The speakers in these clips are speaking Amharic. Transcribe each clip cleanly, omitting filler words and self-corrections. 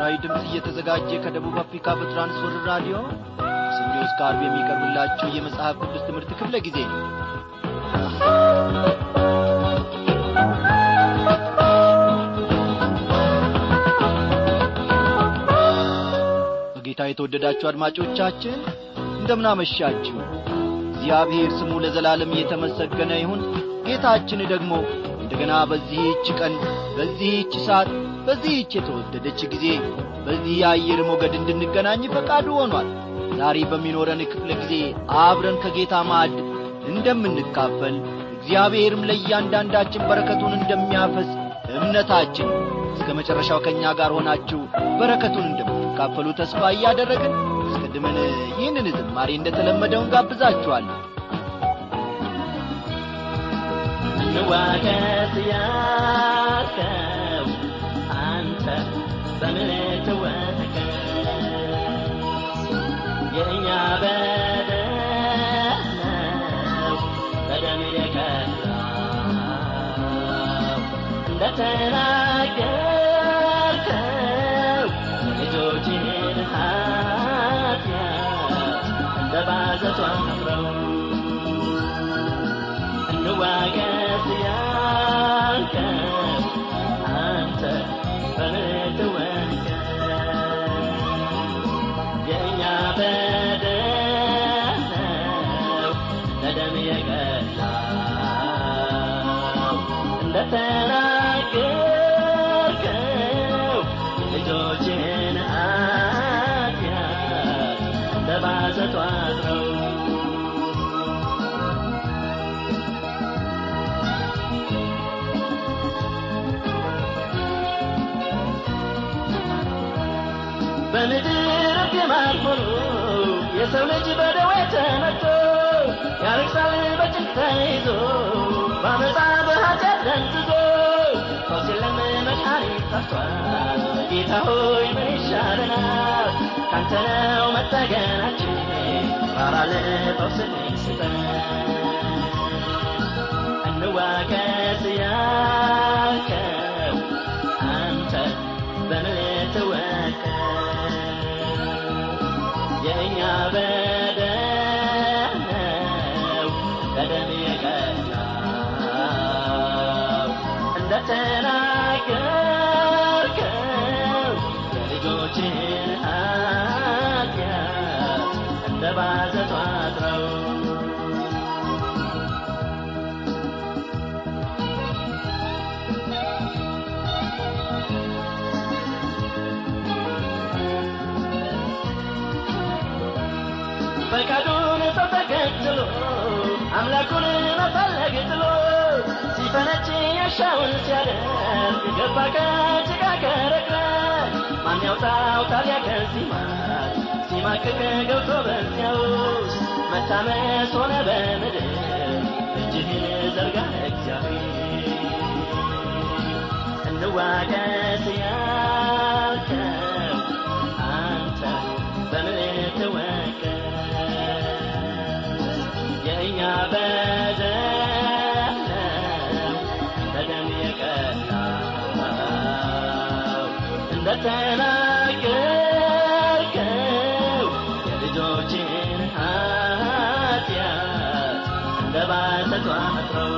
ለምስራዊ ድምጽ እየተዘጋጀ ከደቡብ አፍሪካ በትራንስወርልድ ራዲዮ ሰኞ እስከ ዓርብ የሚቀርብላችሁ የመጽሐፍ ቅዱስ ትምህርት ክፍለ ጊዜ ነው። በጌታ የተወደዳችሁ አድማጮቻችን እንደምን አመሻችሁ። እግዚአብሔር ስሙ ለዘላለም የተመሰገነ ይሁን። ጌታችን ደግሞ እንደገና በዚህች ቀን በዚህች ሰዓት በዚህች የተወደደች ጊዜ በዚህ የአየር ሞገድ እንድንገናኝ ፈቃዱ ሆኗል። ዛሬ በሚኖረን ክፍለ ጊዜ አብረን ከጌታ ማዕድ እንደምንካፈል እግዚአብሔርም ለእያንዳንዳችን በረከቱን እንደሚያፈስ እምነታችን እስከ መጨረሻው ከኛ ጋር ሆናችሁ በረከቱን እንደምትካፈሉ ተስፋ እያደረግን አስቀድመን ይህንን ዝማሬ እንደተለመደው እንጋብዛችኋለን። ንዋገት ያልከው አንተ በምን ተወከል የእኛ በደል ነው በደም የቀላው እንደተናገርከው ልጆችህን ኃጢአት እንደ ባዘቷ አፍረው ንዋገት ያልከው አንተ በምን ተወከል የእኛ በደል ነው በደም የቀላው እንደተናገርከው ልጆችህን ኃጢአት እንደ ባዘቷ አስረው በምድር የማልሆኑ የሰው ልጅ በደዌ ተመቶ ያለቅሳል በጭንቅ ተይዞ በአመፃ በኃጢአት ደንዝዞ ፈውስ የለም መድኃኒት ጠፍቷል። ጌታ ሆይ ምን ይሻለናል? ካንተ ነው መጠገናችን ራራልን ፈውስን ስጠን። እንዋገት ያልከው አንተ በምን ተወከል የእኛ በደል ነው በደም የቀላው እንደተናገርከው የልጆችህን ኃጢአት እንደ ባዘቷ አስረው ፈቃዱን ሰው ተከትሎ አምላኩን መፈለግ ጥሎ ሲፈነጭ ያሻውን ሲያደርግ ገባ ከጭቃ ከረግረግ ማን ያውጣው ታዲያ ከዚህ ማት ሲማቅቅ ገብቶ በዚያ ውስጥ መታመስ ሆነ በምድር እጅህን ዘርጋ እግዚአብሔር እንዋገት ያልከው አንተ በምን ተወከል የእኛ በደል ነው በደም የቀላው እንደተናገርከው የልጆችህን ኃጢአት እንደ ባዘቷ አስረው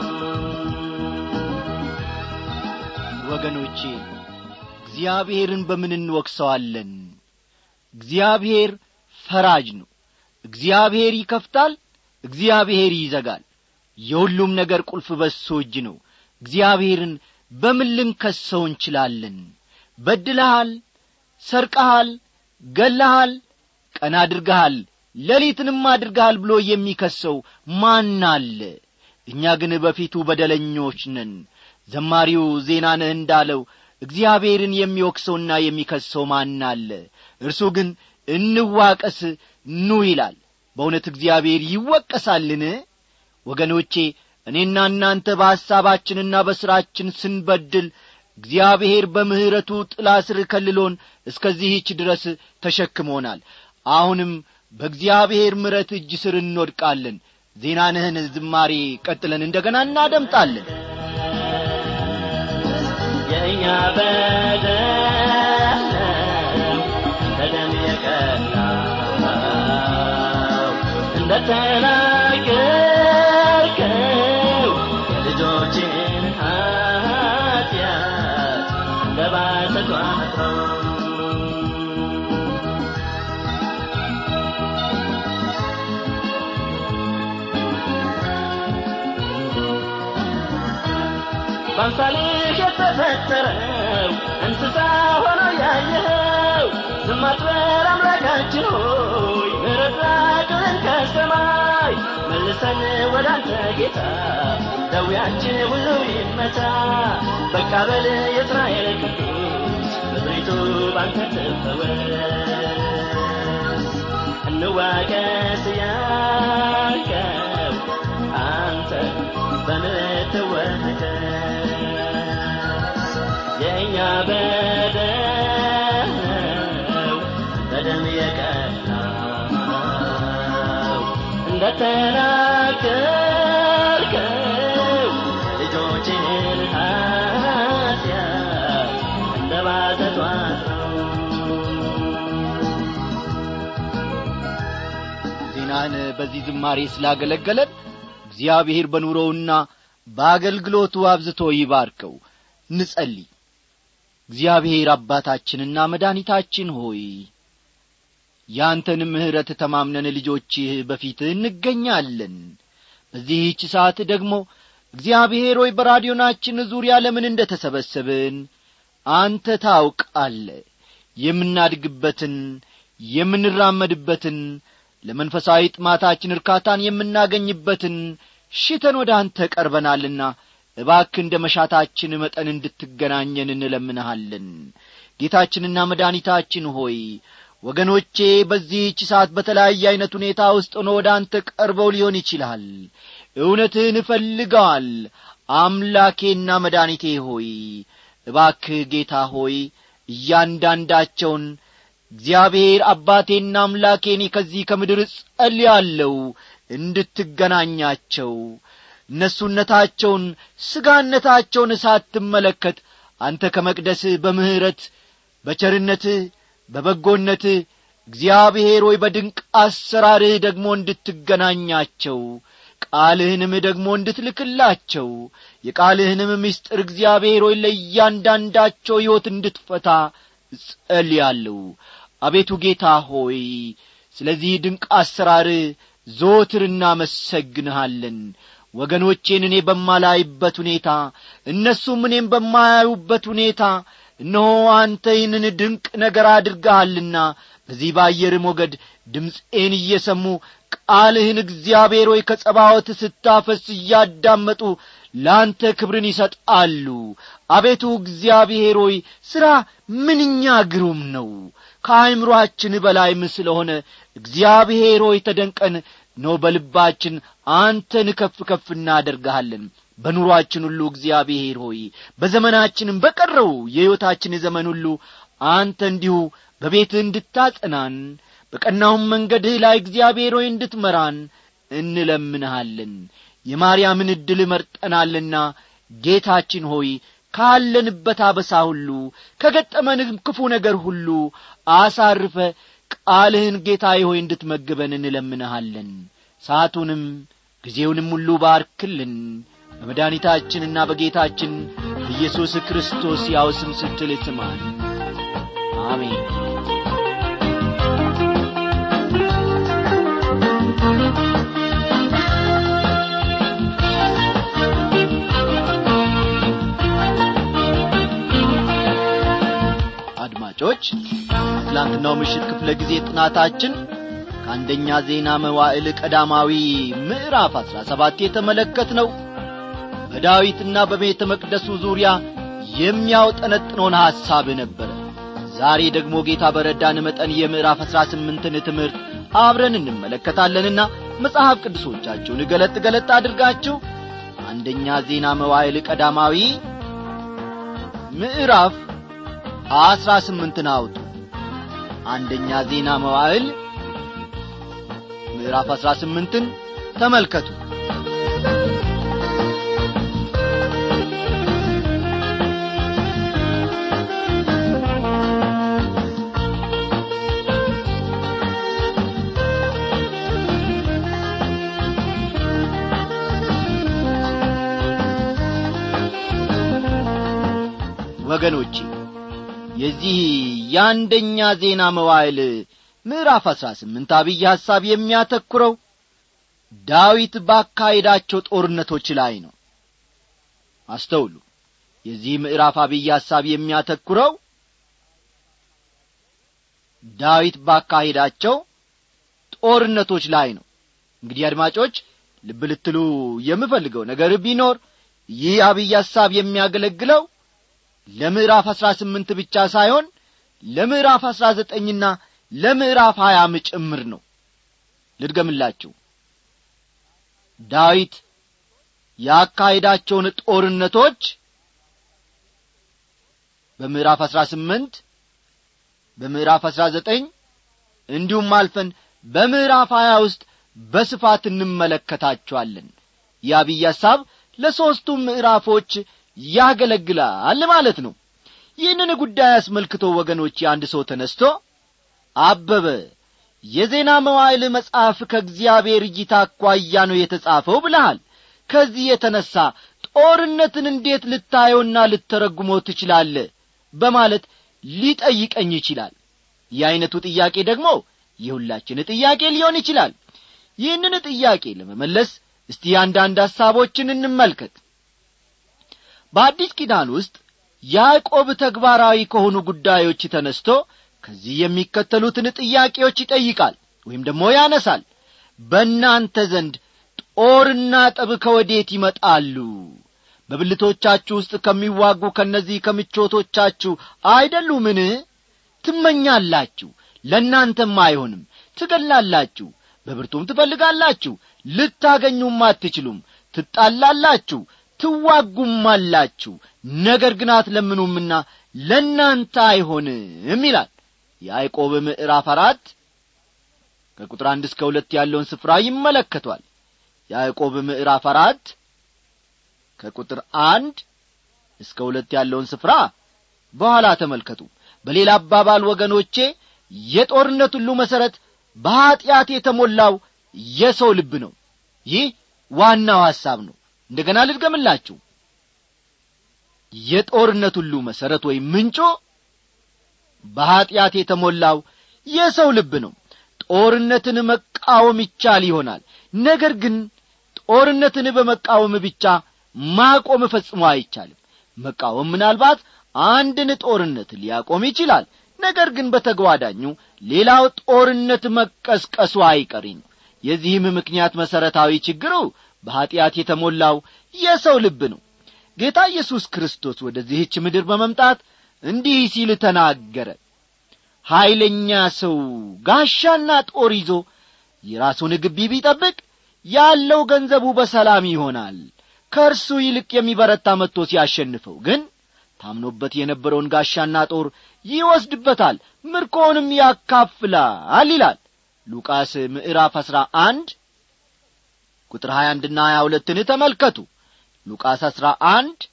ወገኖቼ እግዚአብሔርን በምን እንወቅሰዋለን? እግዚአብሔር ፈራጅ ነው። እግዚአብሔር ይከፍታል፣ እግዚአብሔር ይዘጋል። የሁሉም ነገር ቁልፍ በሱ እጅ ነው። እግዚአብሔርን በምን ልንከሰው እንችላለን? በድለሃል፣ ሰርቀሃል፣ ገለሃል፣ ቀን አድርገሃል፣ ሌሊትንም አድርገሃል ብሎ የሚከሰው ማን አለ? እኛ ግን በፊቱ በደለኞች ነን። ዘማሪው ዜናነህ እንዳለው እግዚአብሔርን የሚወቅሰውና የሚከሰው ማን አለ? እርሱ ግን እንዋቀስ ኑ ይላል። በእውነት እግዚአብሔር ይወቀሳልን? ወገኖቼ እኔና እናንተ በሐሳባችንና በሥራችን ስንበድል እግዚአብሔር በምህረቱ ጥላ ስር ከልሎን እስከዚህች ድረስ ተሸክሞናል። አሁንም በእግዚአብሔር ምሕረት እጅ ስር እንወድቃለን። ዜናነህን ዝማሬ ቀጥለን እንደገና እናደምጣለን። የእኛ በደል ለባሰቷ መጥረው በአምሳልህ የተፈጠረው እንስሳ ሆኖ ያየኸው ዝም አትበል አምላካችን ሆይ ምሕረት ላክልን ከሰማይ መልሰን ወደ አንተ ጌታ ደዌያችን ሁሉ ይመታ በቃ በል የእስራኤል ቅዱስ ምድሪቱ ባንተ ትፈወስ እንዋቀስ ያልከው አንተ በምትወቀስ የእኛ በደል በደም የቀላው እንደተናገርከው ልጆችን ኃጢአት እንደባዘቷ ነው። ዜናን በዚህ ዝማሬ ስላገለገለን እግዚአብሔር በኑሮውና በአገልግሎቱ አብዝቶ ይባርከው። እንጸልይ። እግዚአብሔር አባታችንና መድኃኒታችን ሆይ ያንተን ምሕረት ተማምነን ልጆችህ በፊትህ እንገኛለን። በዚህች ሰዓት ደግሞ እግዚአብሔር ሆይ በራዲዮናችን ዙሪያ ለምን እንደተሰበሰብን አንተ ታውቃለህ። የምናድግበትን የምንራመድበትን ለመንፈሳዊ ጥማታችን እርካታን የምናገኝበትን ሽተን ወደ አንተ ቀርበናልና እባክህ እንደ መሻታችን መጠን እንድትገናኘን እንለምንሃለን። ጌታችንና መድኃኒታችን ሆይ ወገኖቼ በዚህች ሰዓት በተለያየ አይነት ሁኔታ ውስጥ ሆነው ወደ አንተ ቀርበው ሊሆን ይችላል። እውነትህን ፈልገዋል። አምላኬና መድኃኒቴ ሆይ እባክህ ጌታ ሆይ እያንዳንዳቸውን እግዚአብሔር አባቴና አምላኬኔ ከዚህ ከምድር ጸልያለሁ እንድትገናኛቸው እነሱነታቸውን ስጋነታቸውን ሳትመለከት አንተ ከመቅደስህ በምህረት በቸርነትህ በበጎነትህ እግዚአብሔር ሆይ በድንቅ አሰራርህ ደግሞ እንድትገናኛቸው ቃልህንም ደግሞ እንድትልክላቸው የቃልህንም ምስጢር እግዚአብሔር ሆይ ለእያንዳንዳቸው ሕይወት እንድትፈታ ጸልያለሁ። አቤቱ ጌታ ሆይ ስለዚህ ድንቅ አሰራር ዘወትር እናመሰግንሃለን። ወገኖቼን እኔ በማላይበት ሁኔታ እነሱም እኔም በማያዩበት ሁኔታ እነሆ አንተ ይህንን ድንቅ ነገር አድርገሃልና በዚህ በአየር ሞገድ ድምፄን እየሰሙ ቃልህን እግዚአብሔር ሆይ ከጸባዖት ስታፈስ እያዳመጡ ላንተ ክብርን ይሰጣሉ። አቤቱ እግዚአብሔር ሆይ ሥራ ምንኛ ግሩም ነው። ከአእምሮአችን በላይም ስለሆነ እግዚአብሔር ሆይ ተደንቀን ነው በልባችን አንተን ከፍ ከፍ እናደርግሃለን። በኑሯችን ሁሉ እግዚአብሔር ሆይ በዘመናችንም በቀረው የሕይወታችን ዘመን ሁሉ አንተ እንዲሁ በቤትህ እንድታጸናን በቀናውም መንገድህ ላይ እግዚአብሔር ሆይ እንድትመራን እንለምንሃለን። የማርያምን ዕድል መርጠናልና ጌታችን ሆይ ካለንበት አበሳ ሁሉ ከገጠመንም ክፉ ነገር ሁሉ አሳርፈ ቃልህን ጌታዬ ሆይ እንድትመግበን እንለምንሃለን። ሰዓቱንም ጊዜውንም ሁሉ ባርክልን በመድኃኒታችንና በጌታችን በኢየሱስ ክርስቶስ ያው ስም ስትል ስማን። አሜን። አድማጮች ትላንትናው ምሽት ክፍለ ጊዜ ጥናታችን ከአንደኛ ዜና መዋዕል ቀዳማዊ ምዕራፍ 17 የተመለከትነው በዳዊትና በቤተ መቅደሱ ዙሪያ የሚያውጠነጥነውን ሐሳብ ነበር። ዛሬ ደግሞ ጌታ በረዳን መጠን የምዕራፍ 18ን ትምህርት አብረን እንመለከታለንና መጽሐፍ ቅዱሶቻችሁን ገለጥ አድርጋችሁ አንደኛ ዜና መዋዕል ቀዳማዊ ምዕራፍ 18 አውጡ። አንደኛ ዜና መዋዕል ምዕራፍ 18ን ተመልከቱ። ወገኖቼ የዚህ የአንደኛ ዜና መዋዕል ምዕራፍ 18 አብይ ሐሳብ የሚያተኩረው ዳዊት ባካሄዳቸው ጦርነቶች ላይ ነው። አስተውሉ። የዚህ ምዕራፍ አብይ ሐሳብ የሚያተኩረው ዳዊት ባካሄዳቸው ጦርነቶች ላይ ነው። እንግዲህ አድማጮች ልብ ልትሉ የምፈልገው ነገር ቢኖር ይህ አብይ ሐሳብ የሚያገለግለው ለምዕራፍ 18 ብቻ ሳይሆን ለምዕራፍ 19ና ለምዕራፍ 20 ጭምር ነው። ልድገምላችሁ። ዳዊት ያካሄዳቸውን ጦርነቶች በምዕራፍ 18 በምዕራፍ 19 እንዲሁም አልፈን በምዕራፍ 20 ውስጥ በስፋት እንመለከታቸዋለን። የአብይ ሐሳብ ለሶስቱም ምዕራፎች ያገለግላል ማለት ነው። ይህንን ጉዳይ አስመልክቶ ወገኖች አንድ ሰው ተነስቶ አበበ የዜና መዋዕል መጽሐፍ ከእግዚአብሔር እይታ አኳያ ነው የተጻፈው ብለሃል። ከዚህ የተነሳ ጦርነትን እንዴት ልታየውና ልተረጉመው ትችላለህ በማለት ሊጠይቀኝ ይችላል። ይህ አይነቱ ጥያቄ ደግሞ የሁላችን ጥያቄ ሊሆን ይችላል። ይህንን ጥያቄ ለመመለስ እስቲ አንዳንድ ሐሳቦችን እንመልከት። በአዲስ ኪዳን ውስጥ ያዕቆብ ተግባራዊ ከሆኑ ጉዳዮች ተነስቶ ከዚህ የሚከተሉትን ጥያቄዎች ይጠይቃል ወይም ደግሞ ያነሳል። በእናንተ ዘንድ ጦርና ጠብ ከወዴት ይመጣሉ? በብልቶቻችሁ ውስጥ ከሚዋጉ ከነዚህ ከምቾቶቻችሁ አይደሉምን? ትመኛላችሁ፣ ለእናንተም አይሆንም፣ ትገላላችሁ፣ በብርቱም ትፈልጋላችሁ፣ ልታገኙም አትችሉም፣ ትጣላላችሁ፣ ትዋጉማላችሁ፣ ነገር ግን አትለምኑምና ለእናንተ አይሆንም ይላል። ያዕቆብ ምዕራፍ 4 ከቁጥር 1 እስከ 2 ያለውን ስፍራ ይመለከቷል። ያዕቆብ ምዕራፍ 4 ከቁጥር 1 እስከ 2 ያለውን ስፍራ በኋላ ተመልከቱ። በሌላ አባባል ወገኖቼ የጦርነት ሁሉ መሰረት በኃጢአት የተሞላው የሰው ልብ ነው። ይህ ዋናው ሐሳብ ነው። እንደገና ልድገምላችሁ። የጦርነት ሁሉ መሰረት ወይም ምንጩ በኃጢአት የተሞላው የሰው ልብ ነው። ጦርነትን መቃወም ይቻል ይሆናል፣ ነገር ግን ጦርነትን በመቃወም ብቻ ማቆም ፈጽሞ አይቻልም። መቃወም ምናልባት አንድን ጦርነት ሊያቆም ይችላል፣ ነገር ግን በተጓዳኙ ሌላው ጦርነት መቀስቀሱ አይቀሪ ነው። የዚህም ምክንያት መሰረታዊ ችግሩ በኃጢአት የተሞላው የሰው ልብ ነው። ጌታ ኢየሱስ ክርስቶስ ወደዚህች ምድር በመምጣት እንዲህ ሲል ተናገረ። ኃይለኛ ሰው ጋሻና ጦር ይዞ የራሱን ግቢ ቢጠብቅ ያለው ገንዘቡ በሰላም ይሆናል። ከእርሱ ይልቅ የሚበረታ መጥቶ ሲያሸንፈው ግን ታምኖበት የነበረውን ጋሻና ጦር ይወስድበታል፣ ምርኮውንም ያካፍላል ይላል። ሉቃስ ምዕራፍ 11 ቁጥር 21 እና 22ን ተመልከቱ። ሉቃስ 11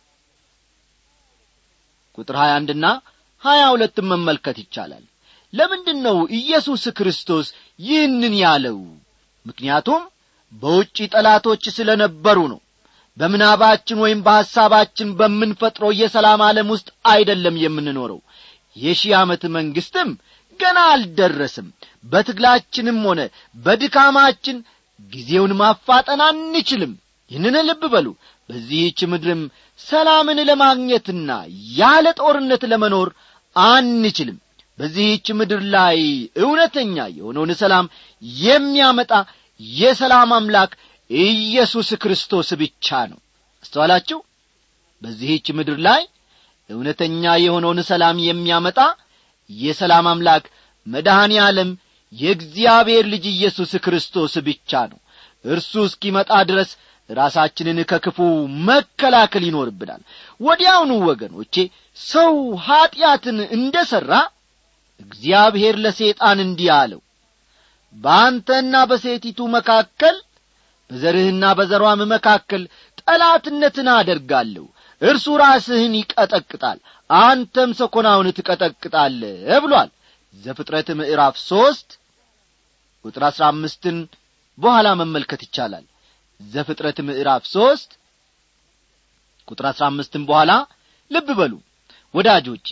ቁጥር 21 እና 22 መመልከት ይቻላል። ለምንድነው ኢየሱስ ክርስቶስ ይህንን ያለው? ምክንያቱም በውጪ ጠላቶች ስለነበሩ ነው። በምናባችን ወይም በሐሳባችን በምንፈጥረው የሰላም ዓለም ውስጥ አይደለም የምንኖረው። የሺህ ዓመት መንግስትም ገና አልደረስም። በትግላችንም ሆነ በድካማችን ጊዜውን ማፋጠን አንችልም። ይህንን ልብ በሉ። በዚህች ምድርም ሰላምን ለማግኘትና ያለ ጦርነት ለመኖር አንችልም። በዚህች ምድር ላይ እውነተኛ የሆነውን ሰላም የሚያመጣ የሰላም አምላክ ኢየሱስ ክርስቶስ ብቻ ነው። አስተዋላችሁ? በዚህች ምድር ላይ እውነተኛ የሆነውን ሰላም የሚያመጣ የሰላም አምላክ መድኃኔ ዓለም የእግዚአብሔር ልጅ ኢየሱስ ክርስቶስ ብቻ ነው። እርሱ እስኪመጣ ድረስ ራሳችንን ከክፉ መከላከል ይኖርብናል። ወዲያውኑ ወገኖቼ ሰው ኀጢአትን እንደሠራ እግዚአብሔር ለሰይጣን እንዲህ አለው፣ በአንተና በሴቲቱ መካከል በዘርህና በዘሯም መካከል ጠላትነትን አደርጋለሁ። እርሱ ራስህን ይቀጠቅጣል፣ አንተም ሰኮናውን ትቀጠቅጣለህ ብሏል። ዘፍጥረት ምዕራፍ 3 ቁጥር 15ን በኋላ መመልከት ይቻላል። ዘፍጥረት ምዕራፍ 3 ቁጥር 15ን በኋላ ልብ በሉ ወዳጆቼ።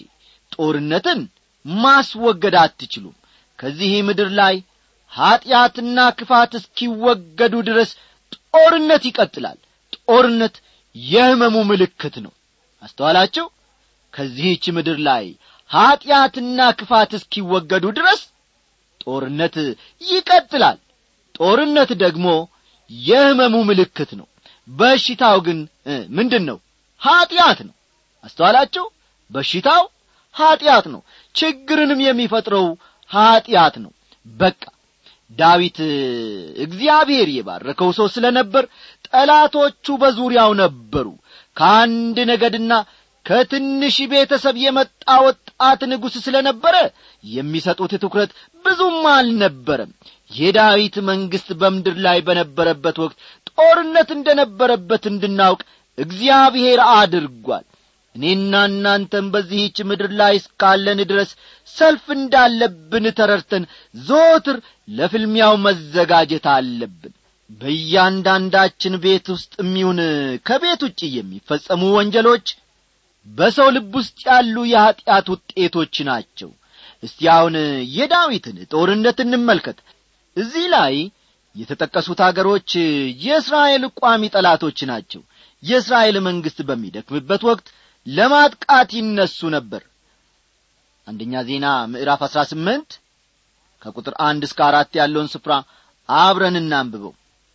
ጦርነትን ማስወገድ አትችሉም። ከዚህ ምድር ላይ ኀጢአትና ክፋት እስኪወገዱ ድረስ ጦርነት ይቀጥላል። ጦርነት የሕመሙ ምልክት ነው። አስተዋላችሁ? ከዚህች ምድር ላይ ኀጢአትና ክፋት እስኪወገዱ ድረስ ጦርነት ይቀጥላል። ጦርነት ደግሞ የሕመሙ ምልክት ነው። በሽታው ግን ምንድነው? ኀጢአት ነው። አስተዋላችሁ? በሽታው ኀጢአት ነው። ችግርንም የሚፈጥረው ኀጢአት ነው። በቃ ዳዊት እግዚአብሔር የባረከው ሰው ስለነበር ጠላቶቹ በዙሪያው ነበሩ። ከአንድ ነገድና ከትንሽ ቤተሰብ የመጣ ወጣት ንጉሥ ስለነበረ የሚሰጡት ትኩረት ብዙም አልነበረም። የዳዊት መንግሥት በምድር ላይ በነበረበት ወቅት ጦርነት እንደነበረበት እንድናውቅ እግዚአብሔር አድርጓል። እኔና እናንተም በዚህች ምድር ላይ እስካለን ድረስ ሰልፍ እንዳለብን ተረድተን ዘወትር ለፍልሚያው መዘጋጀት አለብን። በእያንዳንዳችን ቤት ውስጥ የሚሆን ከቤት ውጭ የሚፈጸሙ ወንጀሎች በሰው ልብ ውስጥ ያሉ የኀጢአት ውጤቶች ናቸው። እስቲ አሁን የዳዊትን ጦርነት እንመልከት። እዚህ ላይ የተጠቀሱት አገሮች የእስራኤል ቋሚ ጠላቶች ናቸው። የእስራኤል መንግሥት በሚደክምበት ወቅት ለማጥቃት ይነሱ ነበር። አንደኛ ዜና ምዕራፍ 18 ከቁጥር 1 እስከ 4 ያለውን ስፍራ አብረን እናንብበው።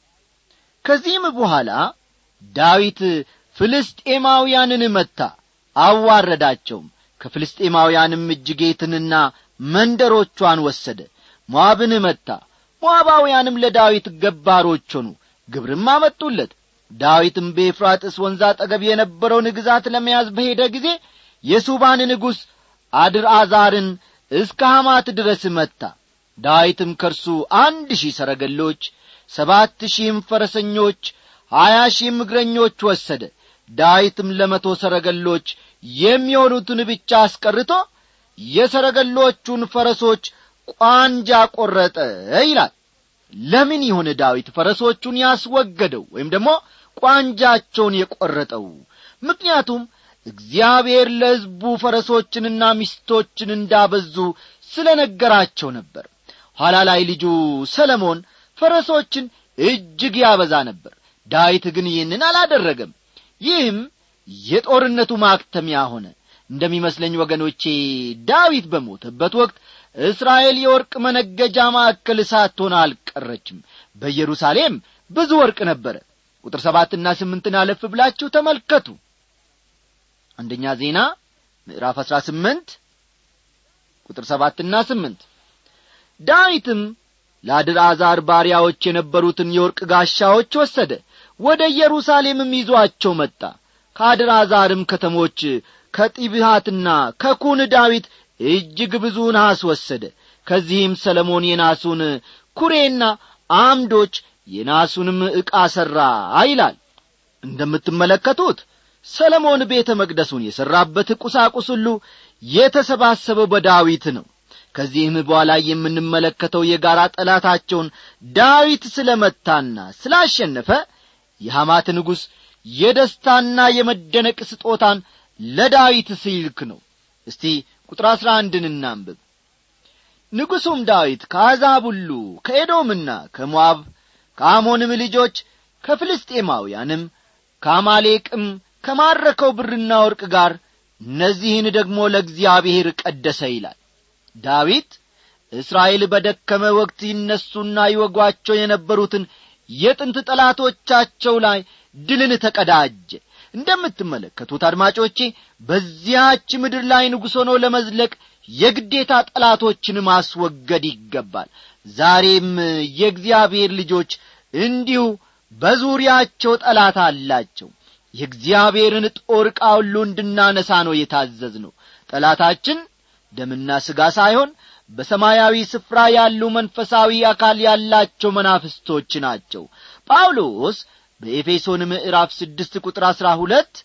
ከዚህም በኋላ ዳዊት ፍልስጤማውያንን መታ፣ አዋረዳቸውም። ከፍልስጤማውያንም እጅ ጌትንና መንደሮቿን ወሰደ። ሞዓብን መታ፣ ሞዓባውያንም ለዳዊት ገባሮች ሆኑ፣ ግብርም አመጡለት። ዳዊትም በኤፍራጥስ ወንዝ አጠገብ የነበረውን ግዛት ለመያዝ በሄደ ጊዜ የሱባን ንጉሥ አድርአዛርን እስከ ሐማት ድረስ መታ። ዳዊትም ከርሱ 1000 ሰረገሎች፣ 7000 ፈረሰኞች፣ 20,000 እግረኞች ወሰደ። ዳዊትም 100 ሰረገሎች የሚሆኑትን ብቻ አስቀርቶ የሰረገሎቹን ፈረሶች ቋንጃ ቆረጠ ይላል። ለምን ይሆን ዳዊት ፈረሶቹን ያስወገደው ወይም ደግሞ ቋንጃቸውን የቆረጠው? ምክንያቱም እግዚአብሔር ለሕዝቡ ፈረሶችንና ሚስቶችን እንዳበዙ ስለነገራቸው ነበር። ኋላ ላይ ልጁ ሰለሞን ፈረሶችን እጅግ ያበዛ ነበር። ዳዊት ግን ይህንን አላደረገም። ይህም የጦርነቱ ማክተሚያ ሆነ። እንደሚመስለኝ ወገኖቼ ዳዊት በሞተበት ወቅት እስራኤል የወርቅ መነገጃ ማዕከል ሳትሆን አልቀረችም። በኢየሩሳሌም ብዙ ወርቅ ነበረ። ቁጥር 7 እና 8 አለፍ ብላችሁ ተመልከቱ። አንደኛ ዜና ምዕራፍ 18 ቁጥር 7 እና 8 ዳዊትም ለአድርአዛር ባሪያዎች የነበሩትን የወርቅ ጋሻዎች ወሰደ፣ ወደ ኢየሩሳሌምም ይዞአቸው መጣ። ከአድርአዛርም ከተሞች ከጢብሃትና ከኩን ዳዊት እጅግ ብዙ ናስ ወሰደ። ከዚህም ሰለሞን የናሱን ኩሬና አምዶች የናሱንም ዕቃ ሠራ ይላል። እንደምትመለከቱት ሰለሞን ቤተ መቅደሱን የሠራበት ቁሳቁስ ሁሉ የተሰባሰበው በዳዊት ነው። ከዚህም በኋላ የምንመለከተው የጋራ ጠላታቸውን ዳዊት ስለመታና ስላሸነፈ የሐማት ንጉሥ የደስታና የመደነቅ ስጦታን ለዳዊት ሲልክ ነው። እስቲ ቁጥር 11 እናንብብ። ንጉሡም ዳዊት ከአሕዛብ ሁሉ ከኤዶምና ከሞዓብ ከአሞንም ልጆች ከፍልስጤማውያንም ከአማሌቅም ከማረከው ብርና ወርቅ ጋር እነዚህን ደግሞ ለእግዚአብሔር ቀደሰ ይላል። ዳዊት እስራኤል በደከመ ወቅት ይነሱና ይወጓቸው የነበሩትን የጥንት ጠላቶቻቸው ላይ ድልን ተቀዳጀ። እንደምትመለከቱት አድማጮቼ በዚያች ምድር ላይ ንጉሥ ሆኖ ለመዝለቅ የግዴታ ጠላቶችን ማስወገድ ይገባል። ዛሬም የእግዚአብሔር ልጆች እንዲሁ በዙሪያቸው ጠላት አላቸው። የእግዚአብሔርን ጦር ዕቃ ሁሉ እንድናነሳ ነው የታዘዝነው። ጠላታችን ደምና ሥጋ ሳይሆን በሰማያዊ ስፍራ ያሉ መንፈሳዊ አካል ያላቸው መናፍስቶች ናቸው። ጳውሎስ በኤፌሶን ምዕራፍ 6 ቁጥር 12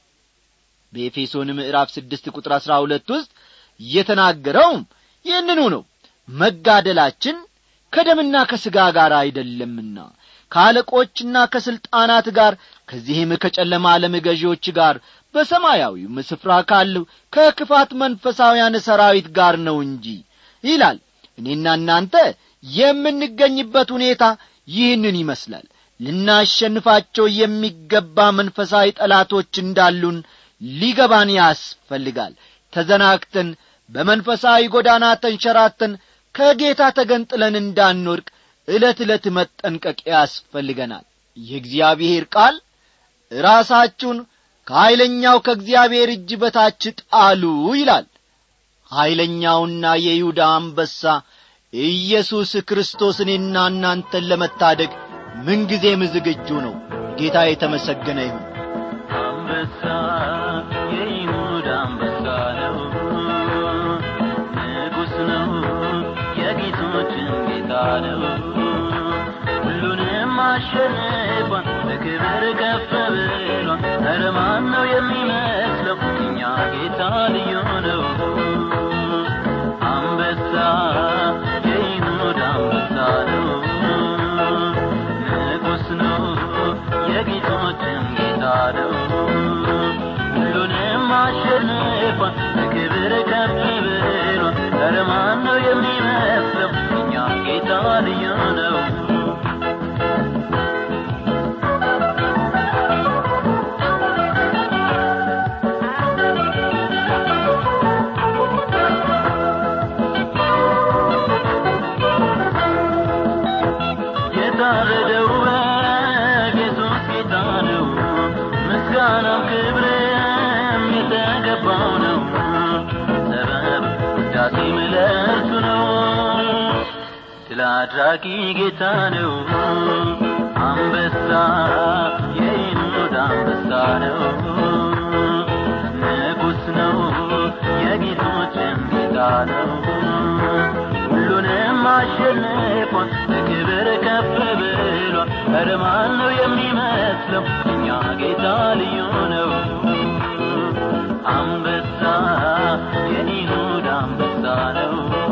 ውስጥ የተናገረው ይህንኑ ነው። መጋደላችን ከደምና ከሥጋ ጋር አይደለምና ከአለቆችና ከስልጣናት ጋር ከዚህም ከጨለማ ዓለም ገዢዎች ጋር በሰማያዊው ስፍራ ካለው ከክፋት መንፈሳውያን ሰራዊት ጋር ነው እንጂ ይላል። እኔና እናንተ የምንገኝበት ሁኔታ ይህንን ይመስላል። ልናሸንፋቸው የሚገባ መንፈሳዊ ጠላቶች እንዳሉን ሊገባን ያስፈልጋል። ተዘናግተን በመንፈሳዊ ጎዳና ተንሸራተን ከጌታ ተገንጥለን እንዳንወድቅ ዕለት ዕለት መጠንቀቅ ያስፈልገናል። የእግዚአብሔር ቃል ራሳችሁን ከኃይለኛው ከእግዚአብሔር እጅ በታች ጣሉ ይላል። ኃይለኛውና የይሁዳ አንበሳ ኢየሱስ ክርስቶስ እኔና እናንተን ለመታደግ ምንጊዜም ዝግጁ ነው። ጌታ የተመሰገነ ይሁን። አንበሳ የይሁዳ አንበሳ ነው፣ ንጉሥ ነው፣ የጌቶችም ጌታ ነው። ሁሉንም አሸንፏል፣ በክብር ከፍ ብሏል። ኧረ ማን ነው የሚመስለው? እኛ ጌታ ልዩ ነው። አንበሳ የይሁዳ አንበሳ ነው፣ ንጉሥ ነው፣ የጌቶችም ጌታ ነው። ሁሉንም አሸንፏል፣ በክብር ከፍ ብሏል። ኧረ ማን ነው የሚመስለው? እኛ ጌታ ልዩ ነው። የታረደው ኢየሱስ ጌታ ነው፣ ምስጋናም ክብርም የተገባው ነው። ሰበብ ውዳሴም ለእርሱ ነው፣ ድል አድራጊ ጌታ ነው። አንበሳ የይሁዳ አንበሳ ነው፣ ንጉሥ ነው፣ የጌቶችም ጌታ ነው። ሁሉንም አሸንፏል፣ በክብር ከፍ ብሏል። ኧረ ማን ነው የሚመስለው? እኛ ጌታ ልዩ ነው። አንበሳ የይሁዳ አንበሳ ነው፣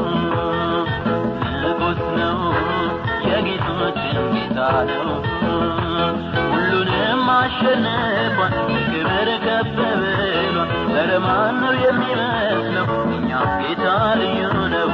ንጉሥ ነው፣ የጌቶችም ጌታ ነው። ሁሉንም አሸንፏል፣ በክብር ከፍ ብሏል። ኧረ ማን ነው የሚመስለው? እኛ ጌታ ልዩ ነው።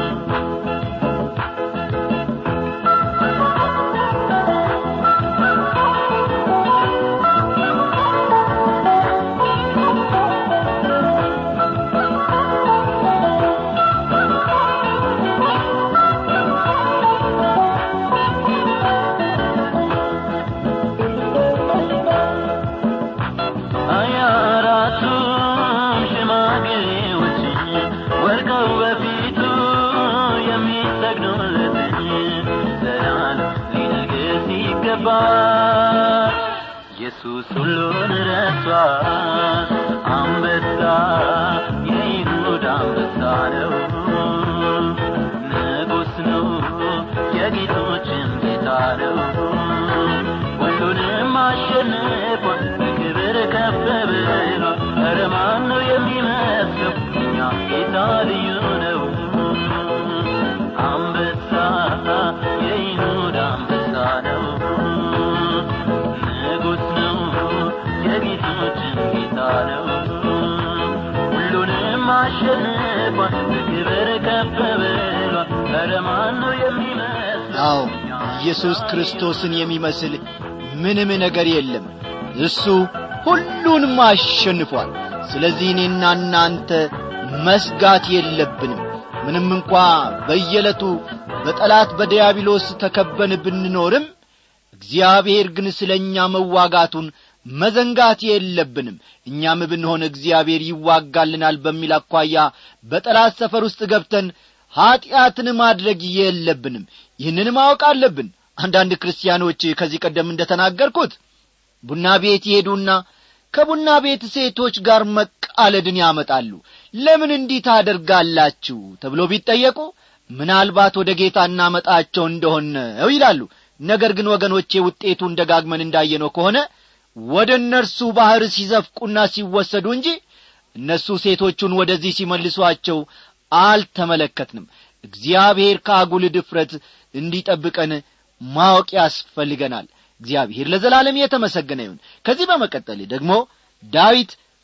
ኢየሱስ ሁሉን ረቷል። አንበሳ የይሁዳ አንበሳ ነው፣ ንጉሥ ነው፣ የጌቶችም ጌታ ነው። ሁሉንም አሸንፏል፣ በክብር ከፍ ብሏል። ኧረ ማን ነው የሚመስለው? እኛ ጌታ ልዩ ነው። አንበሳ የይሁዳ አንበሳ ነው፣ ንጉሥ ነው፣ የጌቶችም ጌታ ነው። ሁሉንም አሸንፏል፣ በክብር ከፍ ብሏል። ኧረ ማን ነው የሚመስለው? ኢየሱስ ክርስቶስን የሚመስል ምንም ነገር የለም። እሱ ሁሉንም አሸንፏል። ስለዚህ እኔና እናንተ መስጋት የለብንም። ምንም እንኳ በየዕለቱ በጠላት በዲያብሎስ ተከበን ብንኖርም እግዚአብሔር ግን ስለኛ መዋጋቱን መዘንጋት የለብንም። እኛም ብንሆን እግዚአብሔር ይዋጋልናል በሚል አኳያ በጠላት ሰፈር ውስጥ ገብተን ኀጢአትን ማድረግ የለብንም። ይህንን ማወቅ አለብን። አንዳንድ ክርስቲያኖች ከዚህ ቀደም እንደተናገርኩት ቡና ቤት ይሄዱና ከቡና ቤት ሴቶች ጋር መቃለድን ያመጣሉ። ለምን እንዲህ ታደርጋላችሁ ተብሎ ቢጠየቁ ምናልባት ወደ ጌታ እናመጣቸው እንደሆነ ይላሉ። ነገር ግን ወገኖቼ ውጤቱን ደጋግመን እንዳየነው ከሆነ ወደ እነርሱ ባህር ሲዘፍቁና ሲወሰዱ እንጂ እነሱ ሴቶቹን ወደዚህ ሲመልሷቸው አልተመለከትንም። እግዚአብሔር ከአጉል ድፍረት እንዲጠብቀን ማወቅ ያስፈልገናል። እግዚአብሔር ለዘላለም የተመሰገነ ይሁን። ከዚህ በመቀጠል ደግሞ ዳዊት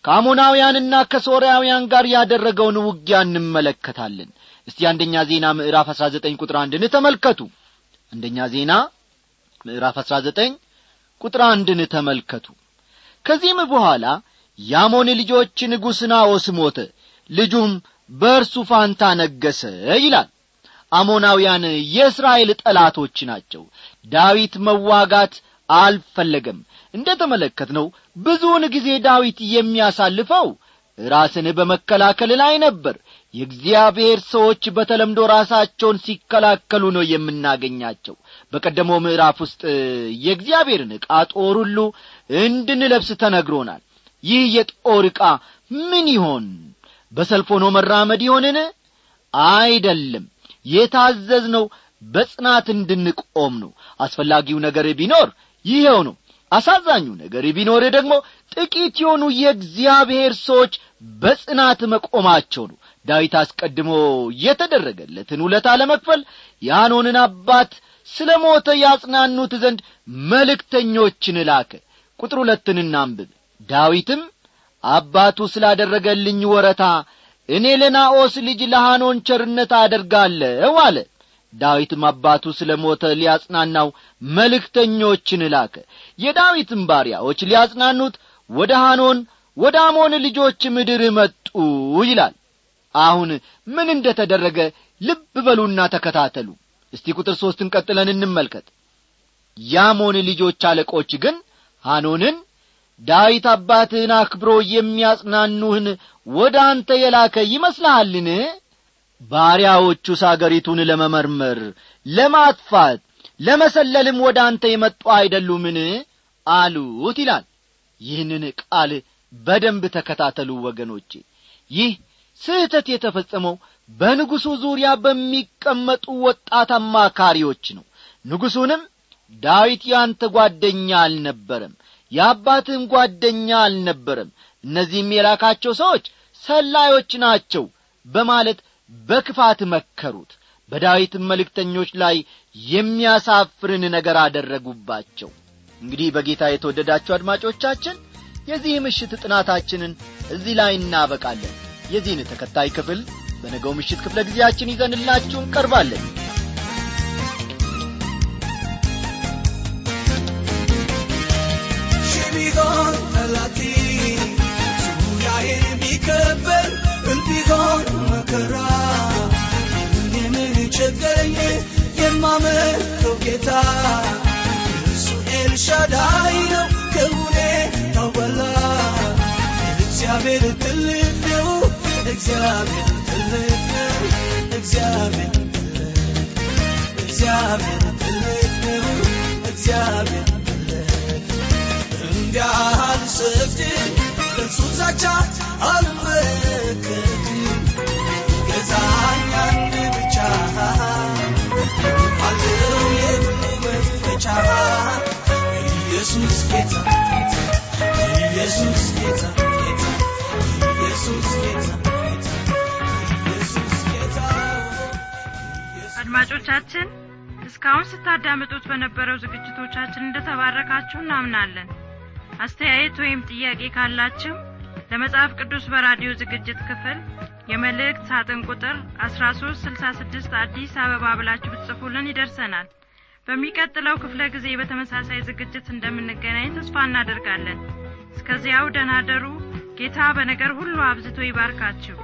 ከአሞናውያንና ከሶርያውያን ጋር ያደረገውን ውጊያ እንመለከታለን። እስቲ አንደኛ ዜና ምዕራፍ 19 ቁጥር 1ን ተመልከቱ። አንደኛ ዜና ምዕራፍ 19 ቁጥር 1ን ተመልከቱ። ከዚህም በኋላ የአሞን ልጆች ንጉሥ ናዖስ ሞተ፣ ልጁም በእርሱ ፋንታ ነገሠ ይላል። አሞናውያን የእስራኤል ጠላቶች ናቸው። ዳዊት መዋጋት አልፈለገም። እንደተመለከትነው ብዙውን ጊዜ ዳዊት የሚያሳልፈው ራስን በመከላከል ላይ ነበር። የእግዚአብሔር ሰዎች በተለምዶ ራሳቸውን ሲከላከሉ ነው የምናገኛቸው። በቀደመው ምዕራፍ ውስጥ የእግዚአብሔርን ዕቃ ጦር ሁሉ እንድንለብስ ተነግሮናል። ይህ የጦር ዕቃ ምን ይሆን? በሰልፍ ሆኖ መራመድ ይሆንን? አይደለም። የታዘዝነው በጽናት እንድንቆም ነው። አስፈላጊው ነገር ቢኖር ይሄው ነው። አሳዛኙ ነገር ቢኖር ደግሞ ጥቂት የሆኑ የእግዚአብሔር ሰዎች በጽናት መቆማቸው ነው። ዳዊት አስቀድሞ የተደረገለትን ውለታ ለመክፈል የሐኖንን አባት ስለሞተ ያጽናኑት ዘንድ መልእክተኞችን ላከ። ቁጥር 2ን እናንብብ። ዳዊትም አባቱ ስላደረገልኝ ወረታ እኔ ለናዖስ ልጅ ለሐኖን ቸርነት አደርጋለሁ አለ። ዳዊትም አባቱ ስለሞተ ሊያጽናናው መልእክተኞችን ላከ። የዳዊትም ባሪያዎች ሊያጽናኑት ወደ ሐኖን ወደ አሞን ልጆች ምድር መጡ ይላል። አሁን ምን እንደተደረገ ልብ በሉና ተከታተሉ። እስቲ ቁጥር 3ን ቀጥለን እንመልከት። የአሞን ልጆች አለቆች ግን ሐኖንን ዳዊት አባትህን አክብሮ የሚያጽናኑህን ወደ አንተ የላከ ይመስልሃልን? ባሪያዎቹ አገሪቱን ለመመርመር ለማጥፋት ለመሰለልም ወደ አንተ የመጡ አይደሉምን አሉት ይላል። ይህንን ቃል በደንብ ተከታተሉ ወገኖቼ። ይህ ስህተት የተፈጸመው በንጉሡ ዙሪያ በሚቀመጡ ወጣት አማካሪዎች ነው። ንጉሡንም ዳዊት ያንተ ጓደኛ አልነበረም፣ የአባትህም ጓደኛ አልነበረም፣ እነዚህም የላካቸው ሰዎች ሰላዮች ናቸው በማለት በክፋት መከሩት። በዳዊትም መልእክተኞች ላይ የሚያሳፍርን ነገር አደረጉባቸው። እንግዲህ በጌታ የተወደዳችሁ አድማጮቻችን የዚህ ምሽት ጥናታችንን እዚህ ላይ እናበቃለን። የዚህን ተከታይ ክፍል በነገው ምሽት ክፍለ ጊዜያችን ይዘንላችሁ እንቀርባለን። ሽቢጎን ተላቲ ሱያዬ ቢከበር እንዲጎን መከራ ምን ቸገረኝ የማመልከው ጌታ እሱ ኤልሻዳይ ነው ከሁኔታው በላይ እግዚአብሔር ትልቅ ነው፣ እግዚአብሔር ትልቅ ነው፣ እግዚአብሔር ትልቅ ነው፣ እግዚአብሔር እንዲያህል ስፍትን ለእርሱ ዛቻ አልመለከትም። ገዛኛን ብቻ አለው የሁሉ መፍቻ ኢየሱስ ጌታ ኢየሱስ ጌታ ኢየሱስ ጌታ ኢየሱስ ጌታ። አድማጮቻችን እስካሁን ስታዳምጡት በነበረው ዝግጅቶቻችን እንደተባረካችሁ እናምናለን። አስተያየት ወይም ጥያቄ ካላችሁ ለመጽሐፍ ቅዱስ በራዲዮ ዝግጅት ክፍል የመልእክት ሳጥን ቁጥር 1366 አዲስ አበባ ብላችሁ ብትጽፉልን ይደርሰናል። በሚቀጥለው ክፍለ ጊዜ በተመሳሳይ ዝግጅት እንደምንገናኝ ተስፋ እናደርጋለን። እስከዚያው ደህና ደሩ። ጌታ በነገር ሁሉ አብዝቶ ይባርካችሁ።